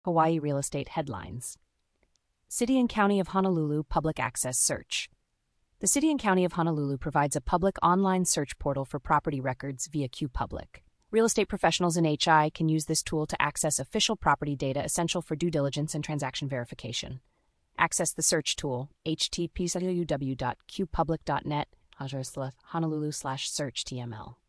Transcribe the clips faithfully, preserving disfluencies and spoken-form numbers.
Hawaii real estate headlines. City and County of Honolulu Public Access Search. The City and County of Honolulu provides a public online search portal for property records via QPublic. Real estate professionals in H I can use this tool to access official property data essential for due diligence and transaction verification. Access the search tool, h t t p s w w dot q public dot net honolulu slash search t m l.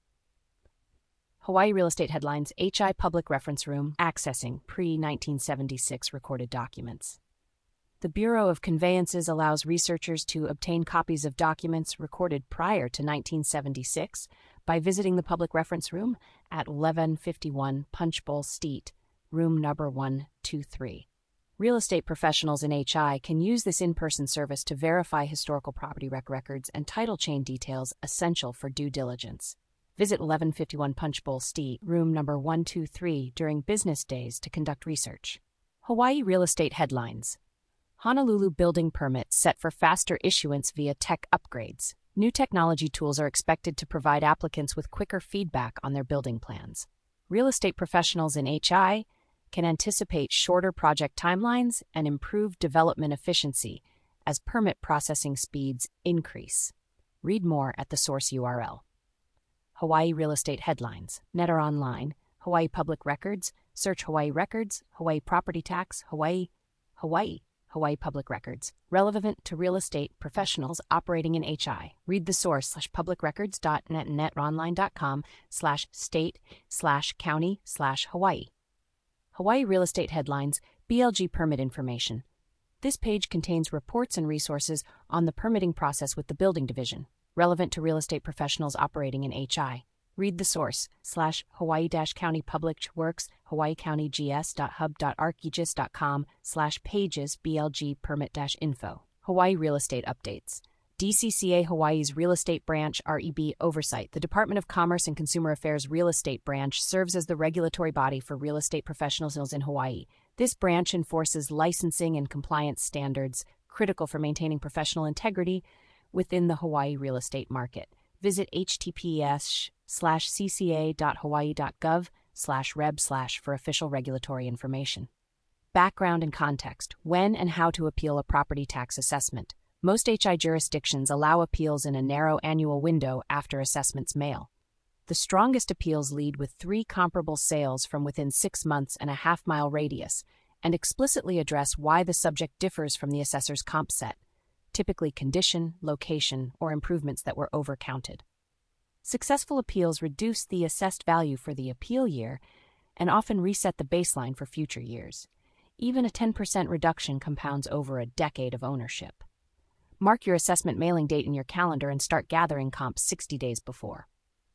Hawaii real estate headlines. H I Public Reference Room accessing pre nineteen seventy-six recorded documents. The Bureau of Conveyances allows researchers to obtain copies of documents recorded prior to nineteen seventy-six by visiting the Public Reference Room at eleven fifty-one Punchbowl Street, room number one two three. Real estate professionals in H I can use this in-person service to verify historical property rec records and title chain details essential for due diligence. Visit eleven fifty-one Punchbowl Street, room number one two three during business days to conduct research. Hawaii real estate headlines. Honolulu building permits set for faster issuance via tech upgrades. New technology tools are expected to provide applicants with quicker feedback on their building plans. Real estate professionals in H I can anticipate shorter project timelines and improved development efficiency as permit processing speeds increase. Read more at the source U R L. Hawaii real estate headlines. Net or online. Hawaii Public Records. Search Hawaii Records. Hawaii Property Tax. Hawaii. Hawaii. Hawaii Public Records. Relevant to real estate professionals operating in H I. Read the source slash publicrecords.net and netonline.com slash state slash county slash Hawaii. Hawaii real estate headlines. B L G permit information. This page contains reports and resources on the permitting process with the building division, relevant to real estate professionals operating in H I. Read the source, slash Hawaii-County Public Works, hawaii county g s dot hub dot archegis dot com, slash pages B L G permit-info. Hawaii real estate updates. D C C A Hawaii's Real Estate Branch R E B Oversight. The Department of Commerce and Consumer Affairs Real Estate Branch serves as the regulatory body for real estate professionals in Hawaii. This branch enforces licensing and compliance standards critical for maintaining professional integrity within the Hawaii real estate market. Visit https slash cca.hawaii.gov slash reb slash for official regulatory information. Background and context. When and how to appeal a property tax assessment. Most H I jurisdictions allow appeals in a narrow annual window after assessments mail. The strongest appeals lead with three comparable sales from within six months and a half-mile radius, and explicitly address why the subject differs from the assessor's comp set, typically condition, location, or improvements that were overcounted. Successful appeals reduce the assessed value for the appeal year and often reset the baseline for future years. Even a ten percent reduction compounds over a decade of ownership. Mark your assessment mailing date in your calendar and start gathering comps sixty days before.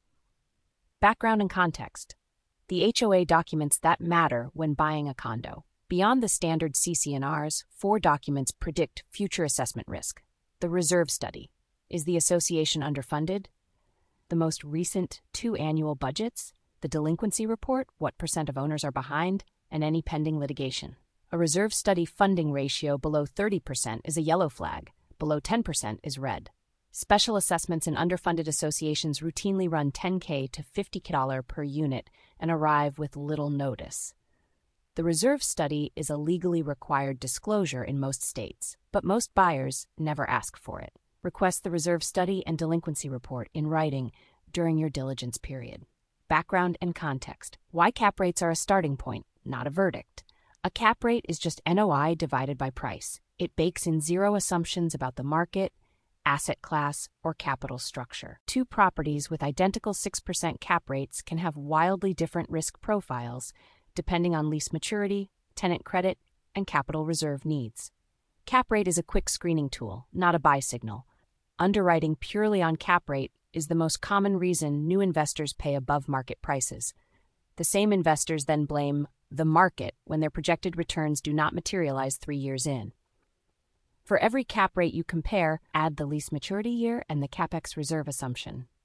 Background and context. The H O A documents that matter when buying a condo. Beyond the standard C C N Rs, four documents predict future assessment risk. The Reserve Study. Is the association underfunded? The most recent two annual budgets. The Delinquency Report, what percent of owners are behind, and any pending litigation. A Reserve Study funding ratio below thirty percent is a yellow flag. Below ten percent is red. Special assessments in underfunded associations routinely run ten thousand to fifty thousand dollars per unit and arrive with little notice. The Reserve Study is a legally required disclosure in most states, but most buyers never ask for it. Request the Reserve Study and Delinquency Report in writing during your diligence period. Background and context. Why cap rates are a starting point, not a verdict. A cap rate is just N O I divided by price. It bakes in zero assumptions about the market, asset class, or capital structure. Two properties with identical six percent cap rates can have wildly different risk profiles depending on lease maturity, tenant credit, and capital reserve needs. Cap rate is a quick screening tool, not a buy signal. Underwriting purely on cap rate is the most common reason new investors pay above market prices. The same investors then blame the market when their projected returns do not materialize three years in. For every cap rate you compare, add the lease maturity year and the CapEx reserve assumption.